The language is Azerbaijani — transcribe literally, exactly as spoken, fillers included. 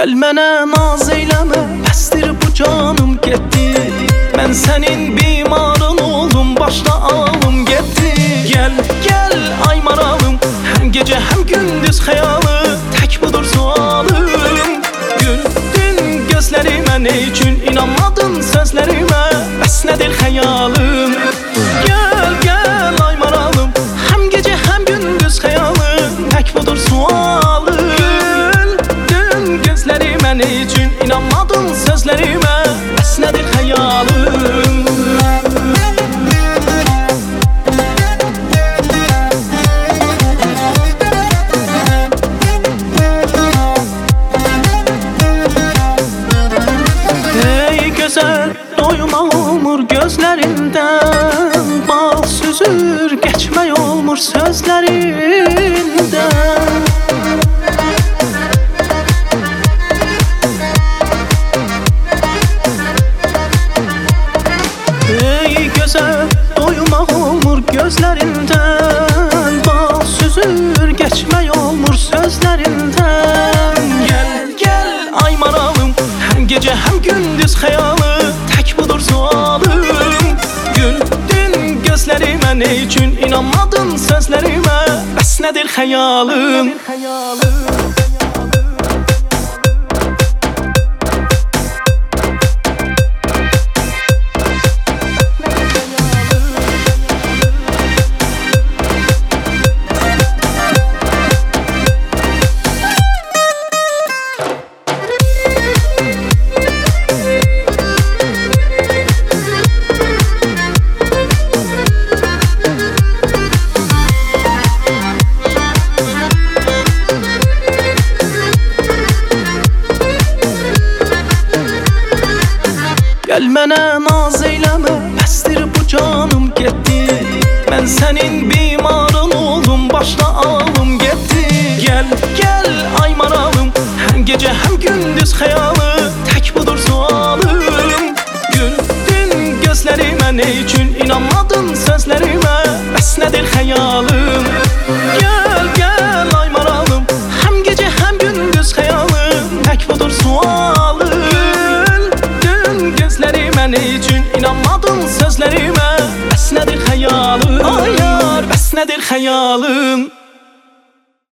Gəl mənə naz eyləmə, bəsdir bu canım getdi. Mən sənin bimarın oldum, başda alım getdi. Gəl, gəl ay maralım, həm gecə həm gündüz xəyalı, tək budur sualım. Güldün gözlərimə, nə üçün inanmadın sözlərimə, bəs nədir xəyalım? Gəl, gəl ay maralım, həm gecə həm gündüz xəyalı, tək budur sualım. Güldün gözlərimə, nə üçün inanmadın sözlərimə, bəs nədir xəyalım? Doymaq olmur gözlərindən, bal süzür, geçmək olmur sözlərindən. Ey gözəl, doymaq olmur gözlərindən, bal süzür, geçmək olmur sözlərindən. Gəl, gəl ay maralım, həm gecə həm gündüz xəyalı, budur sualım. Güldün gözlərimə, nə üçün inanmadın sözlərimə, bəs nədir xəyalım? Gəl mənə naz eyləmə, bəsdir bu canım getdi. Mən sənin bimarın oldum, başda alım getdi. Gəl, gəl ay maralım, həm gecə həm gündüz xəyalı, tək budur sualım. Güldün gözlərimə, nə üçün inanmadın sözlərimə, bəs nədir xəyalım? Gəl, gəl ay maralım, həm gecə həm gündüz xəyalı, tək budur sualım. Nə üçün inanmadın sözlərimə, bəs nədir xəyalım? Ay yar, bəs nədir xəyalım?